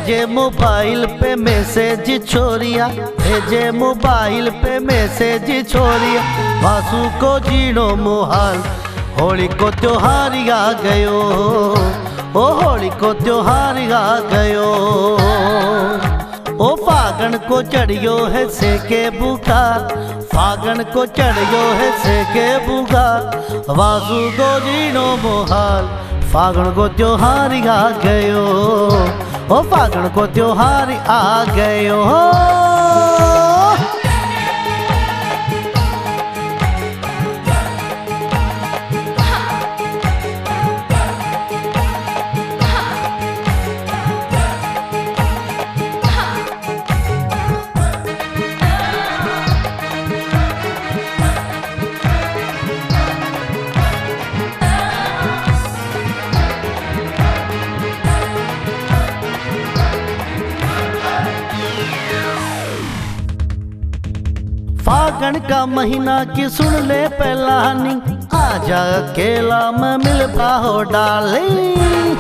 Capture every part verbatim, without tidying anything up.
भेजे मोबाइल पे मैसेज छोरिया, भेजे मोबाइल पे मैसेज छोरिया, वासु को जीनो मुहाल। होली को त्योहार आ गयो, ओ होली को त्योहार आ गयो। ओ फागण को चढ़ियो है सेके बुखार, फागण को चढ़ियो है सेके बुखार, वासु को जीनो मुहाल। फागण को त्योहार आ गयो, ओ फागण को त्योहार आ गयो। फागण का महीना की सुन ले पहलानी, आजा अकेला मैं मिल पाओ डार्लिंग।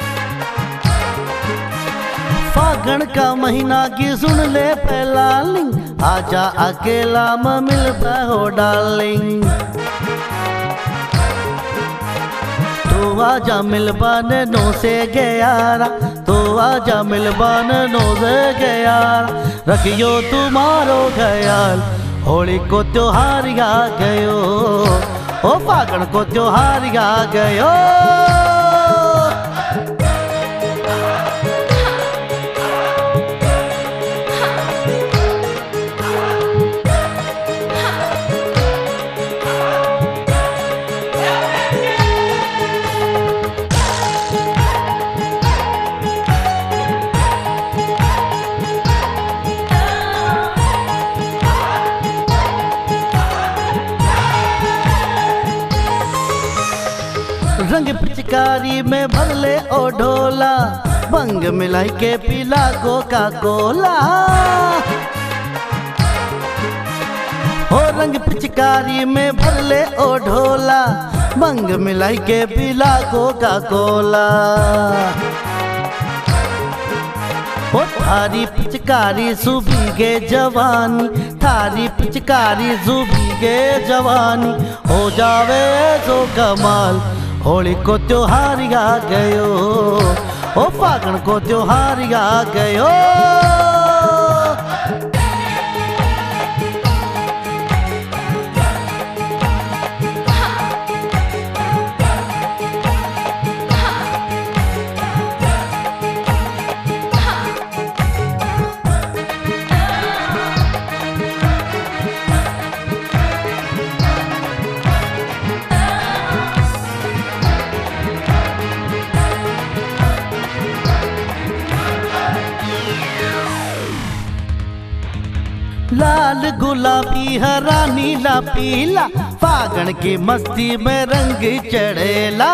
फागण का महीना की सुन ले पहलानी, आजा अकेला मैं मिल पाओ डार्लिंग। तो आजा मिलबाने नो से गयारा, तो आजा मिलबाने नो से गयारा, रखियो तुम्हारो ख्याल। होली को त्योहार आ गयो, ओ फागण को त्योहार आ गयो। रंग पिचकारी में भर ले ओ ढोला, भंग मिलाई के पीला कोका कोला। हो रंग पिचकारी में भर ले ओ ढोला, भंग मिलाई के पीला कोका कोला। हो थारी पिचकारी सुबी के जवानी, थारी पिचकारी सुबी के जवानी, हो जावे सो कमाल। होली को त्योहार आ गयो, ओ फागण को त्योहार आ गयो। लाल गुलाबी हरा नीला पीला, फागण की मस्ती में रंग चढ़ेला।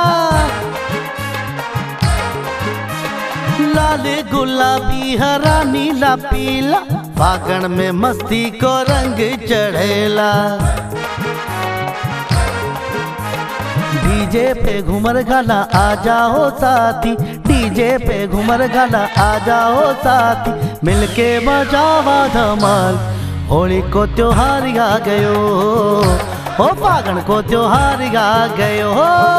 लाल गुलाबी हरा नीला पीला, फागण में मस्ती को रंग चढ़ेला। डीजे पे घूमर गाना आ जाओ साथी, डीजे पे घूमर गाना आ जाओ साथी, मिलके मचावा धमाल। होली को त्योहार आ गयो, ओ फागण को त्योहार आ गयो।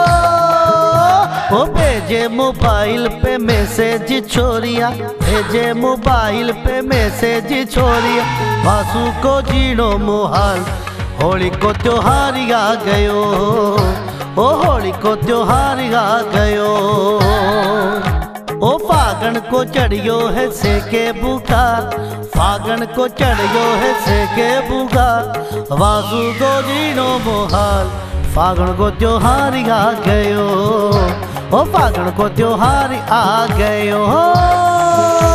ओ भेजे मोबाइल पे मैसेज छोरिया, भेजे मोबाइल पे मैसेज छोरिया, वासु को जीनो मुहाल। होली को त्योहार आ गयो, ओ होली को त्योहार आ गयो। ओ फागण को चढ़ियो है सेके बुखार, फागण को चढ़ियो है सेके बुखार, वासु को जीनो मुहाल। फागण को त्योहार आ गयो, ओ फागण को त्योहार आ गयो।